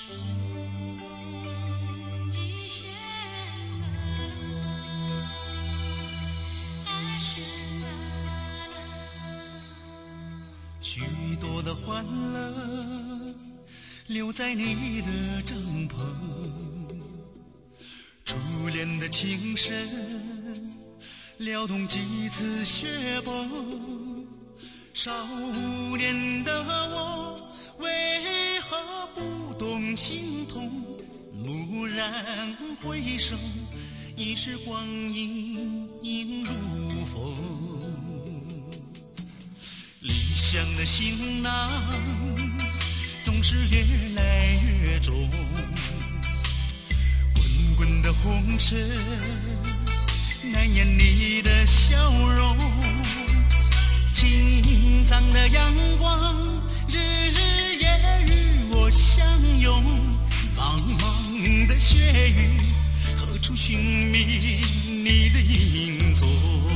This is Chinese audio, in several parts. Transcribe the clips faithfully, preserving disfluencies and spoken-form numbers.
许多的欢乐留在你的帐篷，初恋的情深撩动几次雪崩，少年的我为何不懂心痛？蓦然回首，已是光阴映如风。理想的行囊总是越来越重，滚滚的红尘难掩你的笑容，青藏的阳光日夜与我相拥，茫茫的雪域何处寻觅你的影踪？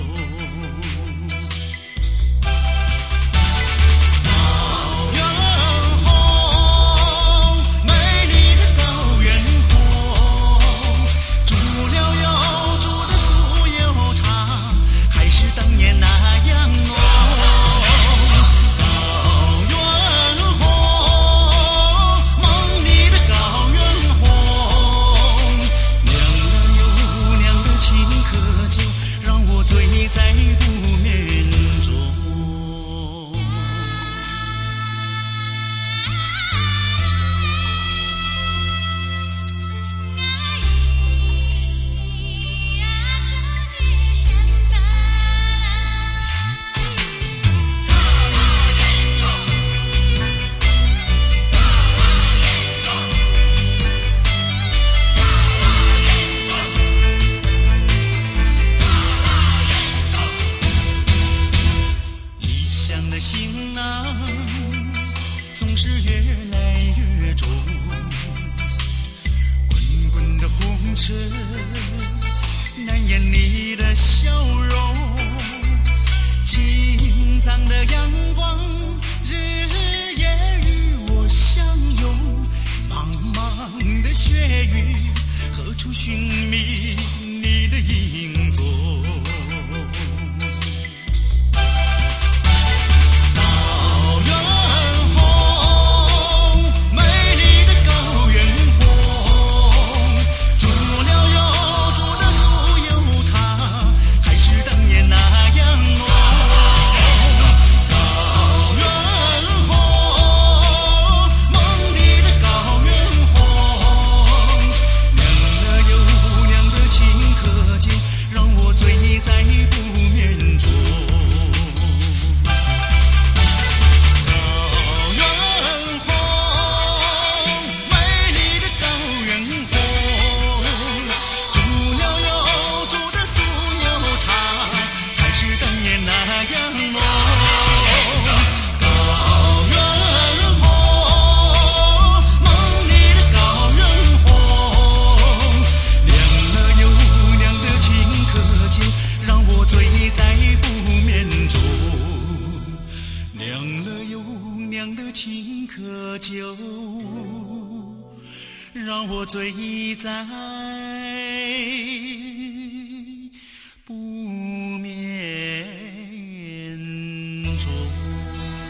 总是越来越重，滚滚的红尘难掩你的笑容，青藏的阳光日夜与我相拥，茫茫的雪域何处寻觅你的影踪？让我醉在不眠中。